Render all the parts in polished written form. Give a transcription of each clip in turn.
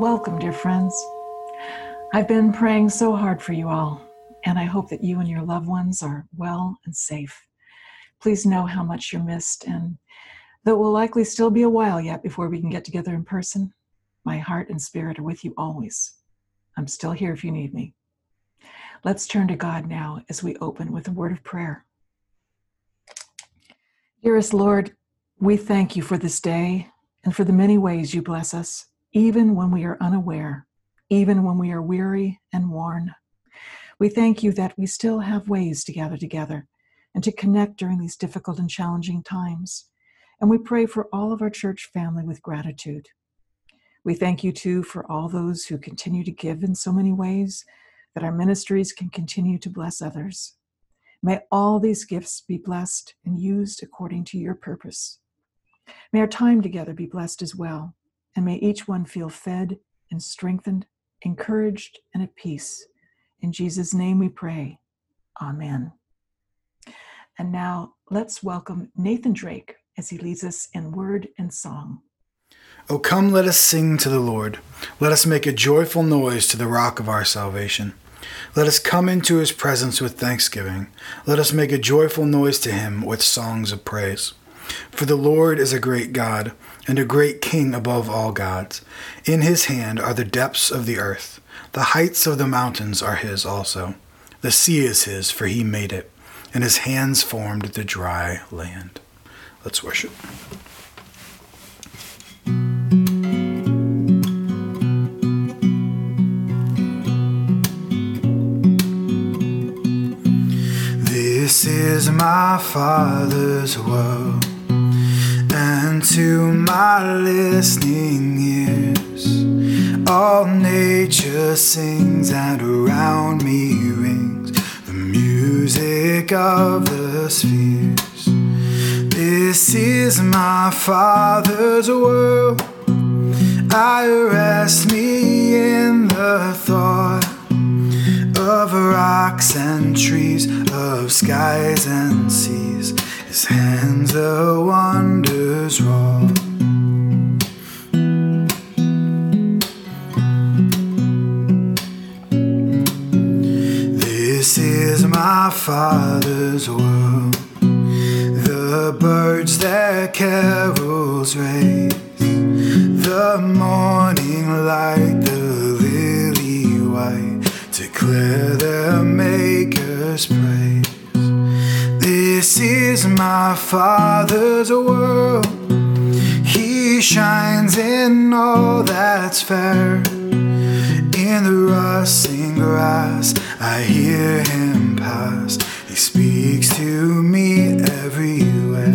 Welcome, dear friends. I've been praying so hard for you all, and I hope that you and your loved ones are well and safe. Please know how much you're missed, and though it will likely still be a while yet before we can get together in person, my heart and spirit are with you always. I'm still here if you need me. Let's turn to God now as we open with a word of prayer. Dearest Lord, we thank you for this day and for the many ways you bless us, even when we are unaware, even when we are weary and worn. We thank you that we still have ways to gather together and to connect during these difficult and challenging times. And we pray for all of our church family with gratitude. We thank you, too, for all those who continue to give in so many ways, that our ministries can continue to bless others. May all these gifts be blessed and used according to your purpose. May our time together be blessed as well, and may each one feel fed and strengthened, encouraged, and at peace. In Jesus' name we pray. Amen. And now let's welcome Nathan Drake as he leads us in word and song. O come, let us sing to the Lord. Let us make a joyful noise to the rock of our salvation. Let us come into his presence with thanksgiving. Let us make a joyful noise to him with songs of praise. For the Lord is a great God and a great King above all gods. In his hand are the depths of the earth. The heights of the mountains are his also. The sea is his, for he made it, and his hands formed the dry land. Let's worship. This is my Father's world, and to my listening ears, all nature sings, and around me rings the music of the spheres. This is my Father's world. I rest me in the thought of rocks and trees, of skies and seas. His hands the wonders wrought. This is my Father's world. The birds their carols raise, the morning light, the lily white, declare their Maker's praise. This is my Father's world. He shines in all that's fair. In the rustling grass I hear him pass. He speaks to me everywhere.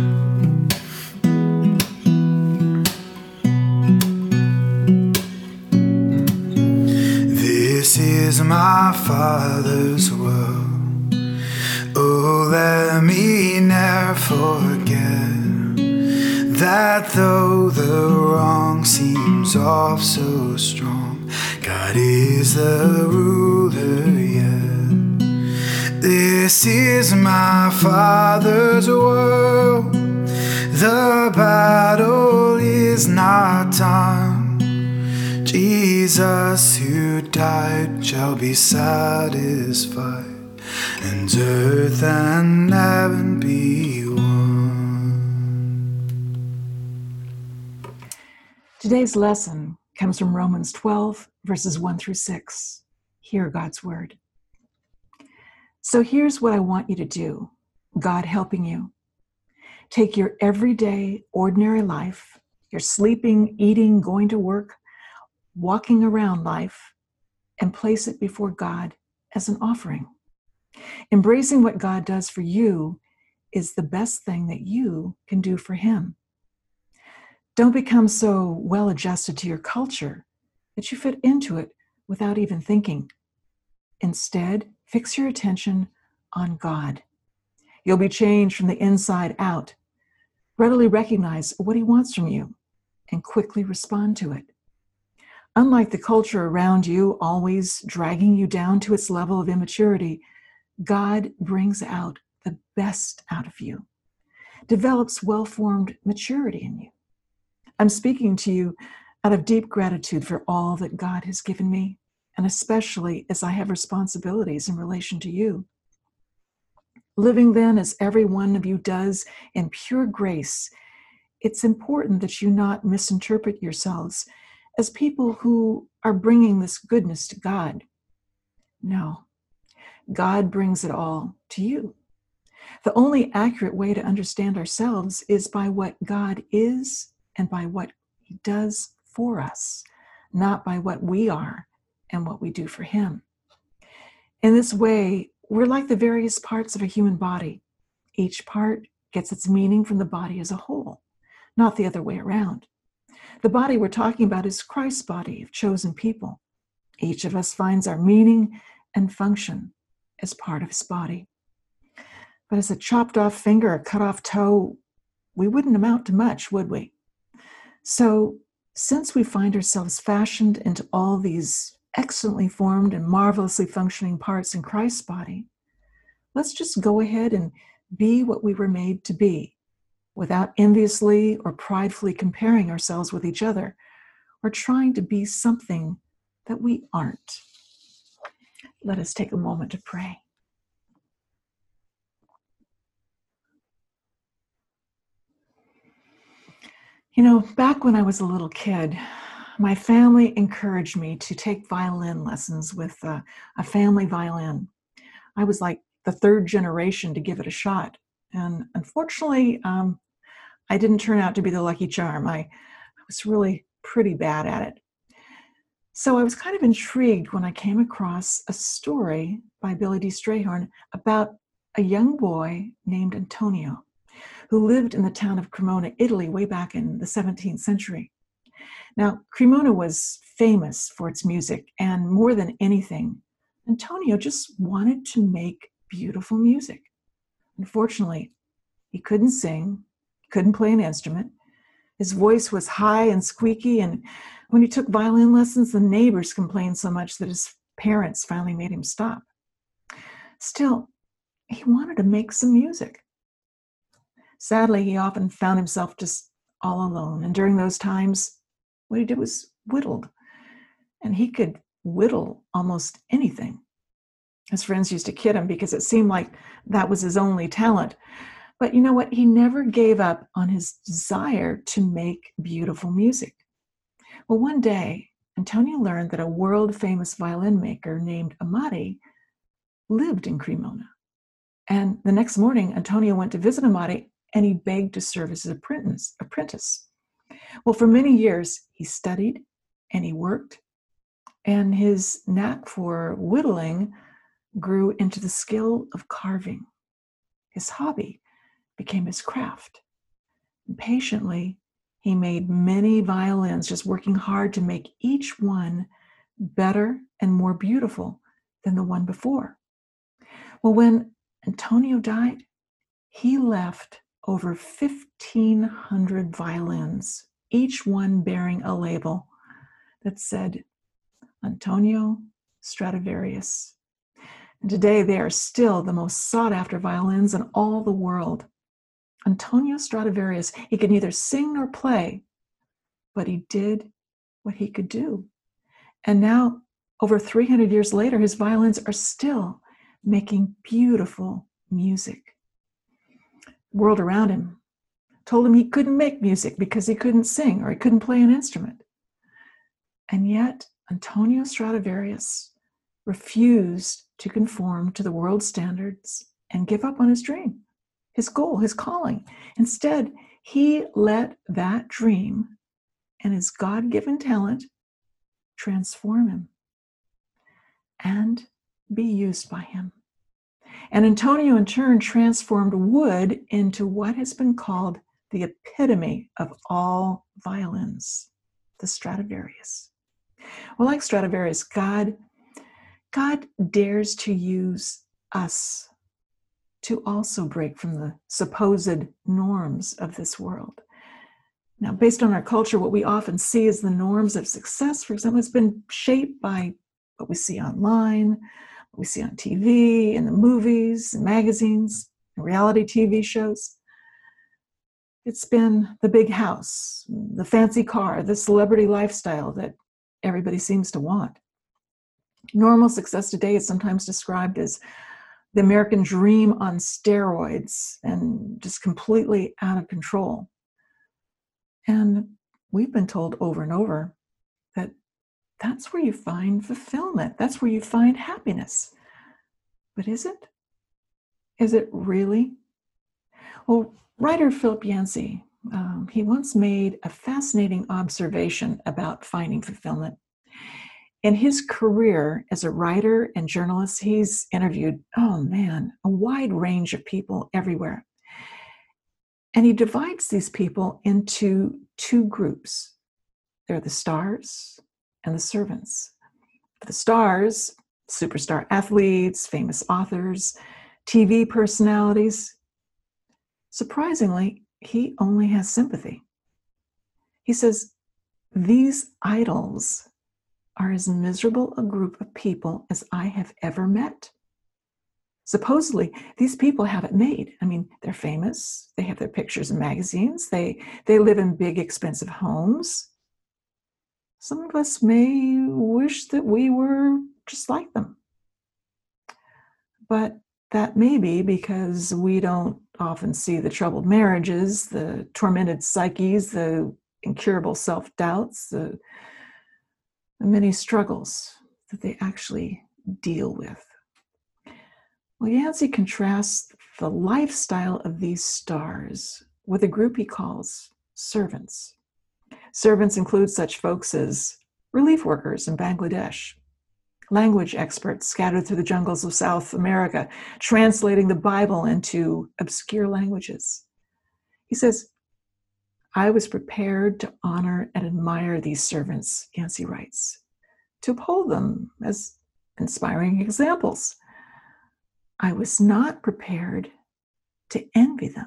This is my Father's world. Oh, let me ne'er forget that though the wrong seems off so strong, God is the ruler yet. This is my Father's world. The battle is not done. Jesus who died shall be satisfied, and earth and heaven be one. Today's lesson comes from Romans 12, verses 1 through 6. Hear God's word. So here's what I want you to do, God helping you. Take your everyday, ordinary life, your sleeping, eating, going to work, walking around life, and place it before God as an offering. Embracing what God does for you is the best thing that you can do for him. Don't become so well adjusted to your culture that you fit into it without even thinking. Instead, fix your attention on God. You'll be changed from the inside out. Readily recognize what he wants from you and quickly respond to it. Unlike the culture around you, always dragging you down to its level of immaturity, God brings out the best out of you, develops well-formed maturity in you. I'm speaking to you out of deep gratitude for all that God has given me, and especially as I have responsibilities in relation to you. Living then as every one of you does in pure grace, it's important that you not misinterpret yourselves as people who are bringing this goodness to God. No, God brings it all to you. The only accurate way to understand ourselves is by what God is and by what He does for us, not by what we are and what we do for Him. In this way, we're like the various parts of a human body. Each part gets its meaning from the body as a whole, not the other way around. The body we're talking about is Christ's body of chosen people. Each of us finds our meaning and function as part of His body. But as a chopped off finger, a cut off toe, we wouldn't amount to much, would we? So, since we find ourselves fashioned into all these excellently formed and marvelously functioning parts in Christ's body, let's just go ahead and be what we were made to be, without enviously or pridefully comparing ourselves with each other or trying to be something that we aren't. Let us take a moment to pray. You know, back when I was a little kid, my family encouraged me to take violin lessons with a family violin. I was like the third generation to give it a shot. And unfortunately, I didn't turn out to be the lucky charm. I was really pretty bad at it. So I was kind of intrigued when I came across a story by Billy D. Strayhorn about a young boy named Antonio, who lived in the town of Cremona, Italy, way back in the 17th century. Now, Cremona was famous for its music, and more than anything, Antonio just wanted to make beautiful music. Unfortunately, he couldn't sing, couldn't play an instrument. His voice was high and squeaky, and when he took violin lessons, the neighbors complained so much that his parents finally made him stop. Still, he wanted to make some music. Sadly, he often found himself just all alone, and during those times, what he did was whittled, and he could whittle almost anything. His friends used to kid him because it seemed like that was his only talent. But you know what? He never gave up on his desire to make beautiful music. Well, one day, Antonio learned that a world-famous violin maker named Amati lived in Cremona. And the next morning, Antonio went to visit Amati, and he begged to serve as his apprentice. Well, for many years, he studied and he worked, and his knack for whittling grew into the skill of carving. His hobby became his craft. And patiently, he made many violins, just working hard to make each one better and more beautiful than the one before. Well, when Antonio died, he left over 1,500 violins, each one bearing a label that said Antonio Stradivarius. And today they are still the most sought-after violins in all the world. Antonio Stradivarius, he could neither sing nor play, but he did what he could do. And now, over 300 years later, his violins are still making beautiful music. The world around him told him he couldn't make music because he couldn't sing or he couldn't play an instrument. And yet, Antonio Stradivarius refused to conform to the world's standards and give up on his dream, his goal, his calling. Instead, he let that dream and his God-given talent transform him and be used by him. And Antonio, in turn, transformed wood into what has been called the epitome of all violins, the Stradivarius. Well, like Stradivarius, God dares to use us to also break from the supposed norms of this world. Now, based on our culture, what we often see as the norms of success, for example, has been shaped by what we see online, what we see on TV, in the movies, and magazines, and reality TV shows. It's been the big house, the fancy car, the celebrity lifestyle that everybody seems to want. Normal success today is sometimes described as the American dream on steroids and just completely out of control. And we've been told over and over that that's where you find fulfillment. That's where you find happiness. But is it? Is it really? Well, writer Philip Yancey, he once made a fascinating observation about finding fulfillment. In his career as a writer and journalist, he's interviewed, a wide range of people everywhere. And he divides these people into two groups. They're the stars and the servants. The stars, superstar athletes, famous authors, TV personalities. Surprisingly, he only has sympathy. He says, these idols are as miserable a group of people as I have ever met. Supposedly, these people have it made. I mean, they're famous. They have their pictures in magazines. They live in big, expensive homes. Some of us may wish that we were just like them. But that may be because we don't often see the troubled marriages, the tormented psyches, the incurable self-doubts, the many struggles that they actually deal with. Well, Yancey contrasts the lifestyle of these stars with a group he calls servants. Servants include such folks as relief workers in Bangladesh, language experts scattered through the jungles of South America, translating the Bible into obscure languages. He says, I was prepared to honor and admire these servants, Yancey writes, to uphold them as inspiring examples. I was not prepared to envy them.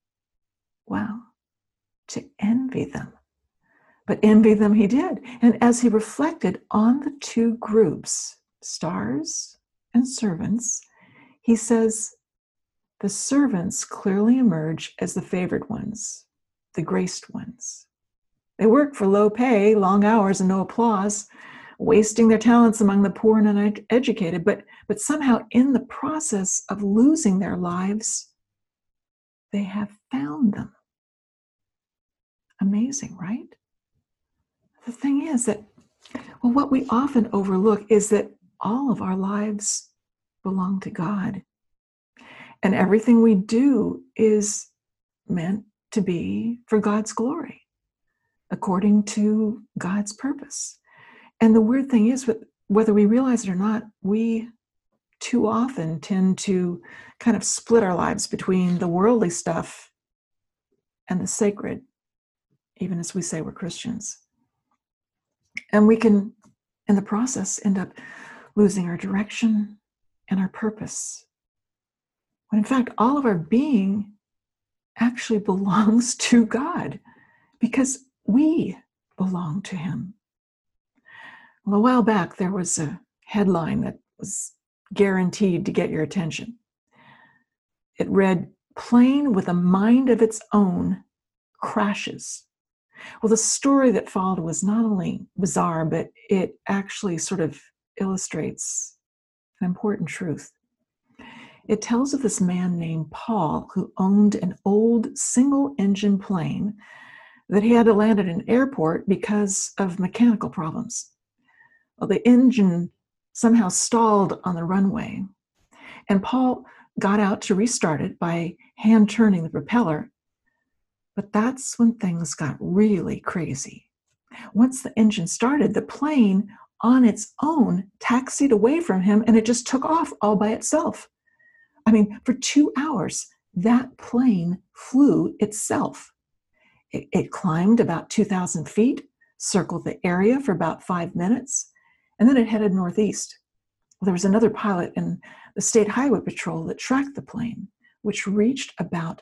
Wow, to envy them. But envy them he did. And as he reflected on the two groups, stars and servants, he says, the servants clearly emerge as the favored ones, the graced ones. They work for low pay, long hours, and no applause, wasting their talents among the poor and uneducated, but somehow in the process of losing their lives, they have found them. Amazing, right? The thing is that, well, what we often overlook is that all of our lives belong to God. And everything we do is meant to be for God's glory, according to God's purpose. And the weird thing is, whether we realize it or not, we too often tend to kind of split our lives between the worldly stuff and the sacred, even as we say we're Christians. And we can, in the process, end up losing our direction and our purpose. When in fact, all of our being actually belongs to God because we belong to Him. Well, a while back, there was a headline that was guaranteed to get your attention. It read, "Plane with a mind of its own crashes." Well, the story that followed was not only bizarre, but it actually sort of illustrates an important truth. It tells of this man named Paul who owned an old single-engine plane that he had to land at an airport because of mechanical problems. Well, the engine somehow stalled on the runway, and Paul got out to restart it by hand-turning the propeller. But that's when things got really crazy. Once the engine started, the plane on its own taxied away from him, and it just took off all by itself. I mean, for 2 hours, that plane flew itself. It climbed about 2,000 feet, circled the area for about 5 minutes, and then it headed northeast. There was another pilot in the State Highway Patrol that tracked the plane, which reached about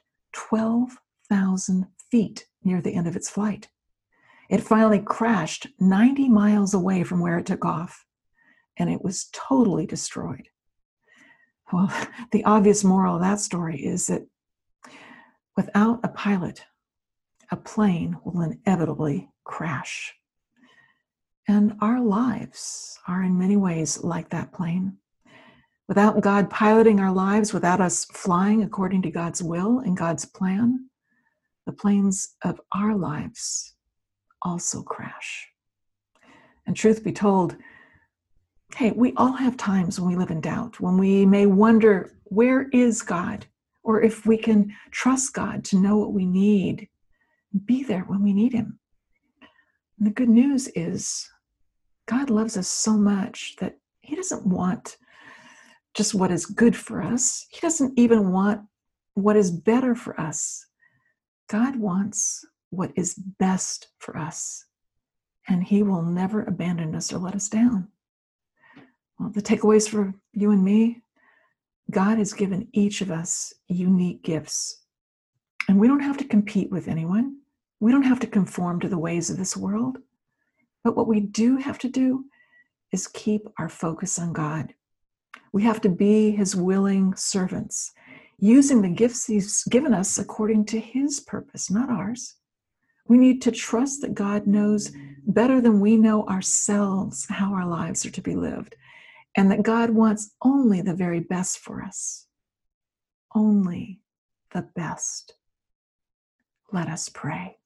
12,000 feet near the end of its flight. It finally crashed 90 miles away from where it took off, and it was totally destroyed. Well, the obvious moral of that story is that without a pilot a plane will inevitably crash. And our lives are in many ways like that plane. Without God piloting our lives, without us flying according to God's will and God's plan, the planes of our lives also crash. And truth be told, hey, we all have times when we live in doubt, when we may wonder, where is God? Or if we can trust God to know what we need, be there when we need him. And the good news is God loves us so much that he doesn't want just what is good for us. He doesn't even want what is better for us. God wants what is best for us, and he will never abandon us or let us down. Well, the takeaways for you and me, God has given each of us unique gifts, and we don't have to compete with anyone. We don't have to conform to the ways of this world. But what we do have to do is keep our focus on God. We have to be his willing servants, using the gifts he's given us according to his purpose, not ours. We need to trust that God knows better than we know ourselves how our lives are to be lived, and that God wants only the very best for us. Only the best. Let us pray.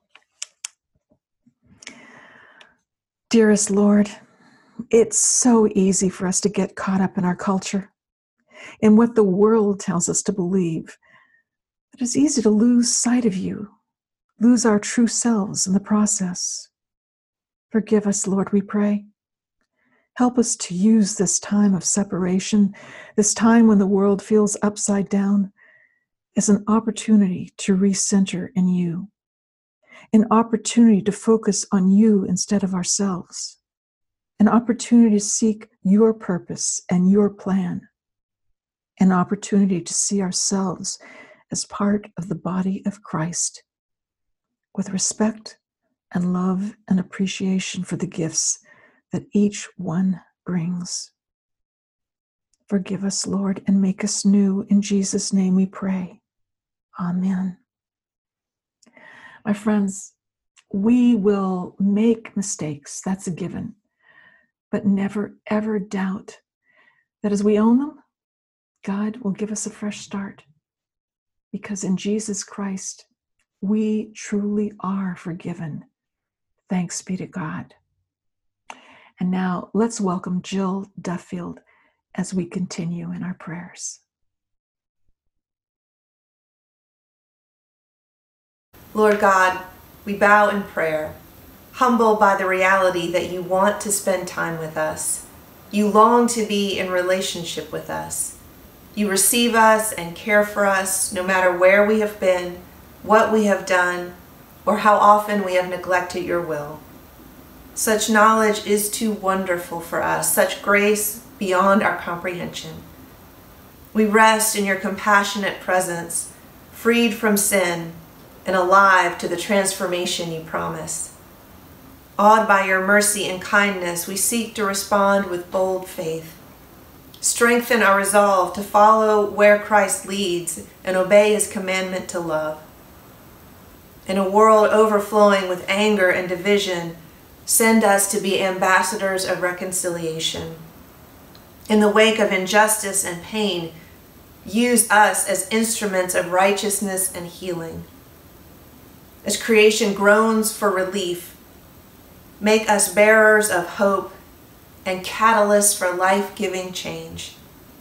Dearest Lord, it's so easy for us to get caught up in our culture, in what the world tells us to believe. It is easy to lose sight of you, lose our true selves in the process. Forgive us, Lord, we pray. Help us to use this time of separation, this time when the world feels upside down, as an opportunity to recenter in you, an opportunity to focus on you instead of ourselves, an opportunity to seek your purpose and your plan, an opportunity to see ourselves as part of the body of Christ, with respect and love and appreciation for the gifts that each one brings. Forgive us, Lord, and make us new. In Jesus' name we pray. Amen. My friends, we will make mistakes. That's a given. But never, ever doubt that as we own them, God will give us a fresh start. Because in Jesus Christ, we truly are forgiven. Thanks be to God. And now let's welcome Jill Duffield as we continue in our prayers. Lord God, we bow in prayer, humbled by the reality that you want to spend time with us. You long to be in relationship with us. You receive us and care for us no matter where we have been, what we have done, or how often we have neglected your will. Such knowledge is too wonderful for us, such grace beyond our comprehension. We rest in your compassionate presence, freed from sin and alive to the transformation you promise. Awed by your mercy and kindness, we seek to respond with bold faith. Strengthen our resolve to follow where Christ leads and obey his commandment to love. In a world overflowing with anger and division, send us to be ambassadors of reconciliation. In the wake of injustice and pain, use us as instruments of righteousness and healing. As creation groans for relief, make us bearers of hope and catalysts for life-giving change.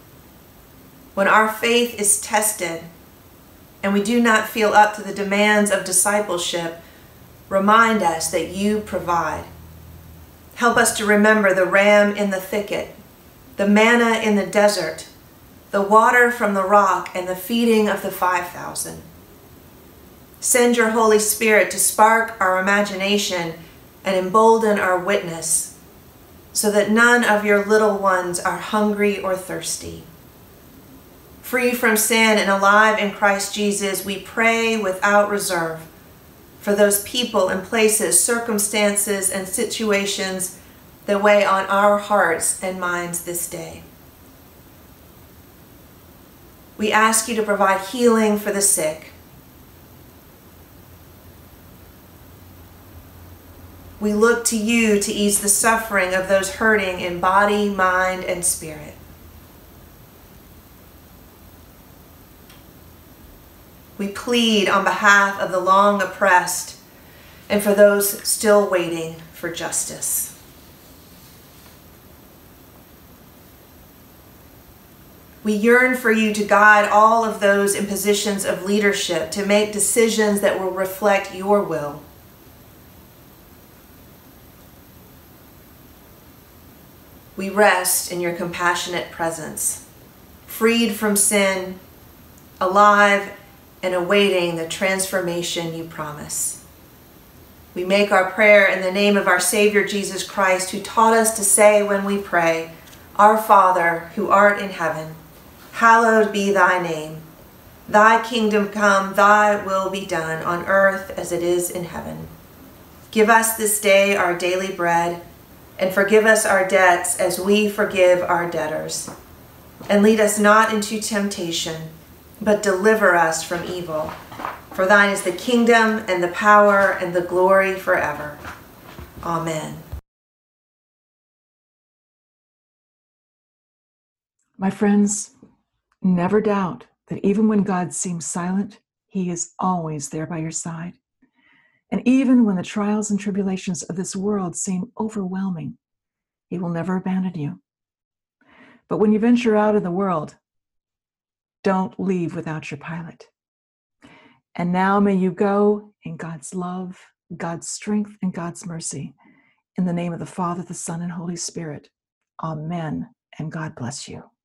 When our faith is tested and we do not feel up to the demands of discipleship, remind us that you provide. Help us to remember the ram in the thicket, the manna in the desert, the water from the rock, and the feeding of the 5,000. Send your Holy Spirit to spark our imagination and embolden our witness, so that none of your little ones are hungry or thirsty. Free from sin and alive in Christ Jesus, we pray without reserve for those people and places, circumstances, and situations that weigh on our hearts and minds this day. We ask you to provide healing for the sick, We look to you to ease the suffering of those hurting in body, mind, and spirit. We plead on behalf of the long oppressed and for those still waiting for justice. We yearn for you to guide all of those in positions of leadership to make decisions that will reflect your will. We rest in your compassionate presence, freed from sin, alive and awaiting the transformation you promise. We make our prayer in the name of our Savior Jesus Christ, who taught us to say when we pray, "Our Father, who art in heaven, hallowed be thy name. Thy kingdom come, thy will be done on earth as it is in heaven. Give us this day our daily bread, and forgive us our debts as we forgive our debtors. And lead us not into temptation, but deliver us from evil. For thine is the kingdom and the power and the glory forever. Amen." My friends, never doubt that even when God seems silent, he is always there by your side. And even when the trials and tribulations of this world seem overwhelming, he will never abandon you. But when you venture out in the world, don't leave without your pilot. And now may you go in God's love, God's strength, and God's mercy. In the name of the Father, the Son, and Holy Spirit. Amen. And God bless you.